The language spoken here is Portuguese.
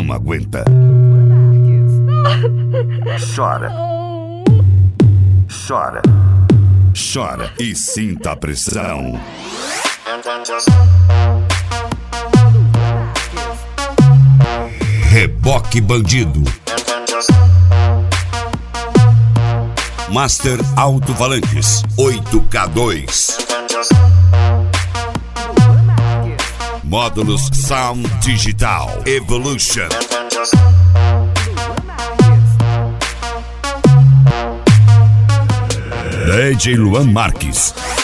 não aguenta. Chora. Chora. Chora e sinta a pressão. Reboque Bandido. Master Alto-Falantes 8K2. Módulos Sound Digital Evolution. DJ Luan Marques.